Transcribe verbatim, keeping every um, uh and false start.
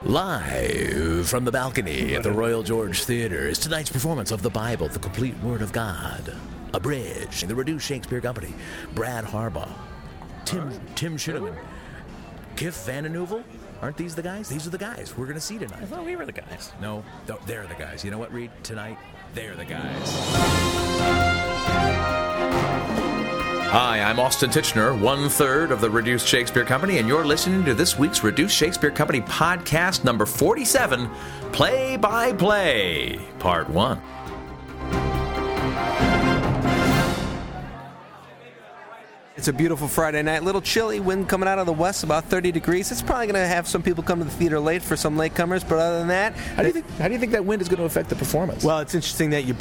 Live from the balcony at the Royal George Theatre is tonight's performance of the Bible, the complete Word of God. Abridged, the Reduced Shakespeare Company, Brad Harbaugh, Tim Tim Shinneman, Kif Van Den Heuvel. Aren't these the guys? These are the guys we're going to see tonight. I thought we were the guys. No, th- they're the guys. You know what, Reed? Tonight, they're the guys. Hi, I'm Austin Titchener, one-third of the Reduced Shakespeare Company, and you're listening to this week's Reduced Shakespeare Company podcast number forty-seven, Play by Play, Part one. It's a beautiful Friday night. Little chilly, wind coming out of the west, about thirty degrees. It's probably going to have some people come to the theater late for some latecomers, but other than that... How do you think, how do you think that wind is going to affect the performance? Well, it's interesting that you